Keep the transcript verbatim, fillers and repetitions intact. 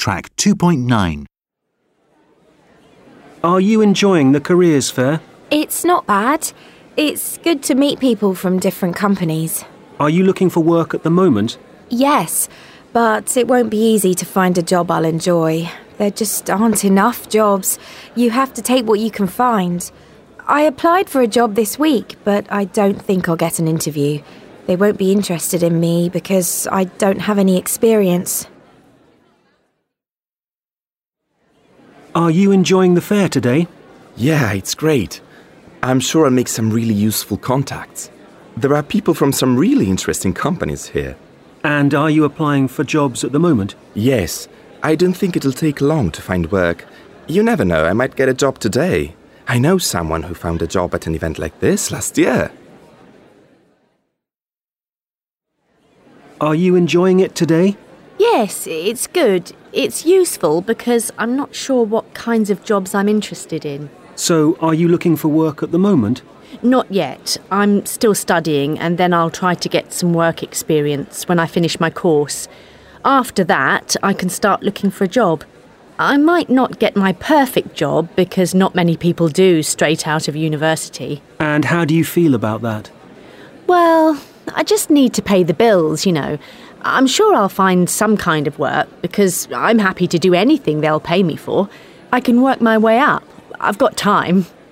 Track two point nine. Are you enjoying the careers fair? It's not bad. It's good to meet people from different companies. Are you looking for work at the moment? Yes, but it won't be easy to find a job I'll enjoy. There just aren't enough jobs. You have to take what you can find. I applied for a job this week, but I don't think I'll get an interview. They won't be interested in me because I don't have any experience. Are you enjoying the fair today? Yeah, it's great. I'm sure I'll make some really useful contacts. There are people from some really interesting companies here. And are you applying for jobs at the moment? Yes, I don't think it'll take long to find work. You never know, I might get a job today. I know someone who found a job at an event like this last year. Are you enjoying it today? Yes, it's good. It's useful because I'm not sure what kinds of jobs I'm interested in. So, are you looking for work at the moment? Not yet. I'm still studying and then I'll try to get some work experience when I finish my course. After that, I can start looking for a job. I might not get my perfect job because not many people do straight out of university. And how do you feel about that? Well, I just need to pay the bills, you know. I'm sure I'll find some kind of work because I'm happy to do anything they'll pay me for. I can work my way up. I've got time.